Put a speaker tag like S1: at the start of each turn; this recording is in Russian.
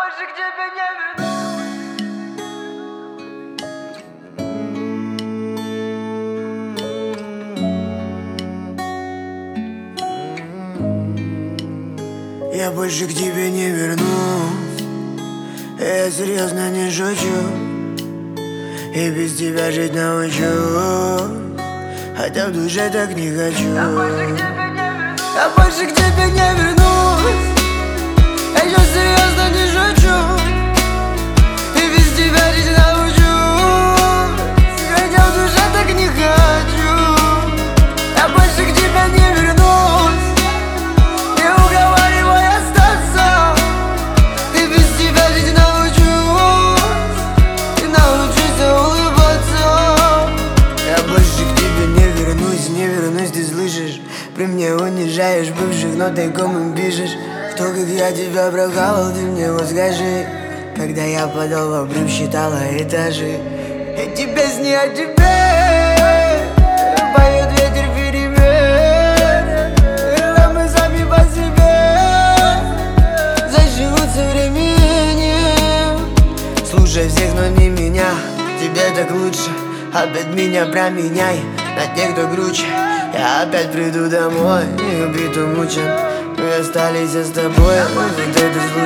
S1: больше к тебе не вернусь.
S2: Я больше к тебе не вернусь. Я серьезно не шучу. И без тебя жить научусь, хотя в душе так не хочу.
S1: Я больше к тебе не вернусь.
S2: Я больше к тебе не вернусь. Я сейчас серьезно не шучу. И без тебя жить научусь, хотя в душе так не хочу. Я больше к тебе не вернусь. Не уговаривай остаться. И без тебя жить научусь, и научусь улыбаться. Я больше к тебе не вернусь, не вернусь, ты слышишь? При мне унижаешь бывших, но тайком им пишешь. Кто как я тебя прокалывал, ты мне вот скажи. Когда я падал в обрыв, считала этажи. Эти песни о тебе поет ветер перемен. Когда мы сами по себе заживут со временем. Слушай всех, но не меня, тебе так лучше. Опять меня променяй на тех, кто круче. Я опять приду домой, и убит, умучен. Мы остались с тобой, вот это случай.